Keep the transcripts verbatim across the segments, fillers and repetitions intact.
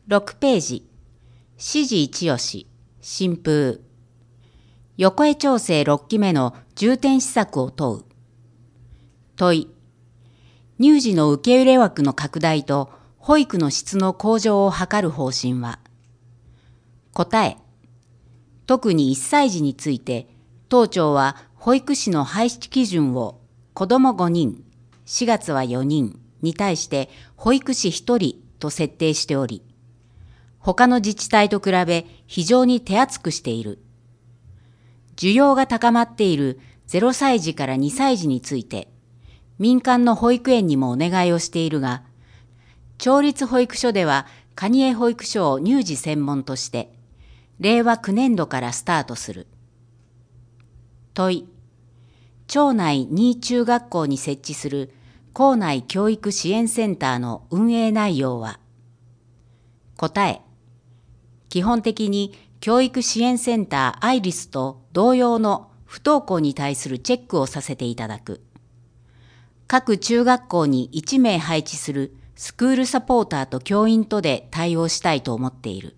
ろくページ、指示一押し、新風。横江町政ろっきめの重点施策を問う。問い。乳児の受け入れ枠の拡大と保育の質の向上を図る方針は。答え。特にいっさい児について、当庁は保育士の配置基準を子どもごにん、しがつはよにんに対して保育士ひとりと設定しており、他の自治体と比べ非常に手厚くしている。需要が高まっているゼロさい児からにさい児について、民間の保育園にもお願いをしているが、町立保育所では蟹江保育所を乳児専門として、れいわきゅうねんどからスタートする。問い。町内に中学校に設置する校内教育支援センターの運営内容は。答え。基本的に教育支援センターアイリスと同様の不登校に対するチェックをさせていただく。各中学校にいちめい配置するスクールサポーターと教員とで対応したいと思っている。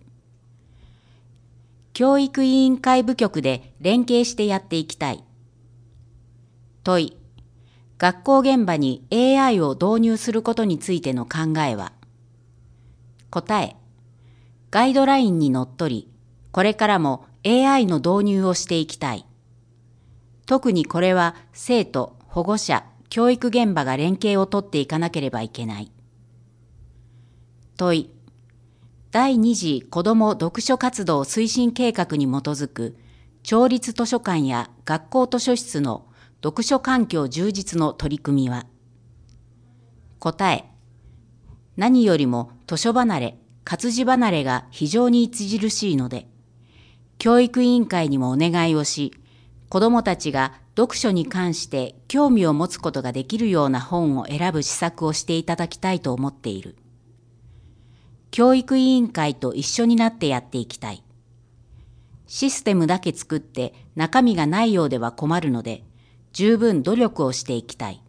教育委員会部局で連携してやっていきたい。問い。学校現場に エーアイ を導入することについての考えは。答え。ガイドラインにのっとり、これからも エーアイ の導入をしていきたい。特にこれは生徒、保護者、教育現場が連携をとっていかなければいけない。問い。第二次子ども読書活動推進計画に基づく町立図書館や学校図書室の読書環境充実の取り組みは。答え。何よりも図書離れ、活字離れが非常に著しいので、教育委員会にもお願いをし、子どもたちが読書に関して興味を持つことができるような本を選ぶ施策をしていただきたいと思っている。教育委員会と一緒になってやっていきたい。システムだけ作って中身がないようでは困るので、十分努力をしていきたい。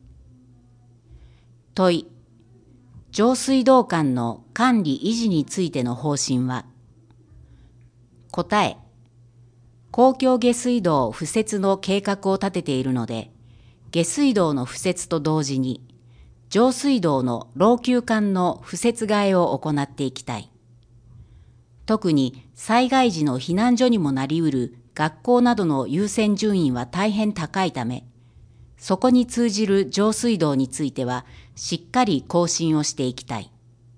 問い。上水道管の管理維持についての方針は。答え。公共下水道敷設の計画を立てているので、下水道の敷設と同時に、上水道の老朽管の敷設替えを行っていきたい。特に災害時の避難所にもなりうる学校などの優先順位は大変高いため、そこに通じる上水道についてはしっかり更新をしていきたい。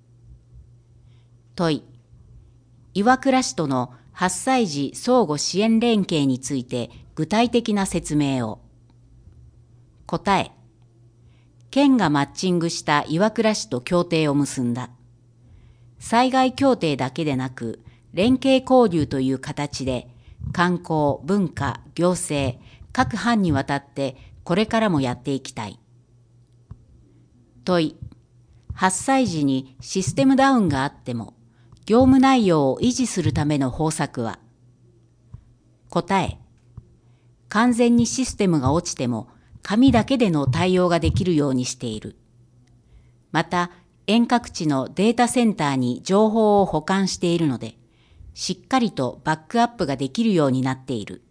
問い。岩倉市とのはっさい児相互支援連携について具体的な説明を。答え。県がマッチングした岩倉市と協定を結んだ。災害協定だけでなく、連携交流という形で、観光、文化、行政、各班にわたってこれからもやっていきたい。問い。はっさい児にシステムダウンがあっても、業務内容を維持するための方策は。答え。完全にシステムが落ちても、紙だけでの対応ができるようにしている。また、遠隔地のデータセンターに情報を保管しているので、しっかりとバックアップができるようになっている。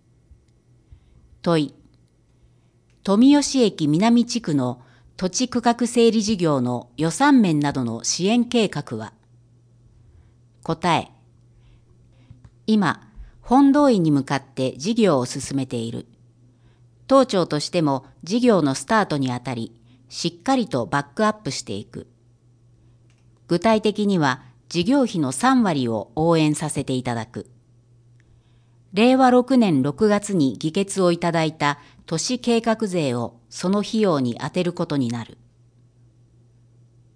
問い。富吉駅南地区の土地区画整理事業の予算面などの支援計画は。答え。今、本堂院に向かって事業を進めている。当庁としても事業のスタートにあたり、しっかりとバックアップしていく。具体的には事業費のさんわりを応援させていただく。れいわろくねんろくがつに議決をいただいた都市計画税をその費用に充てることになる。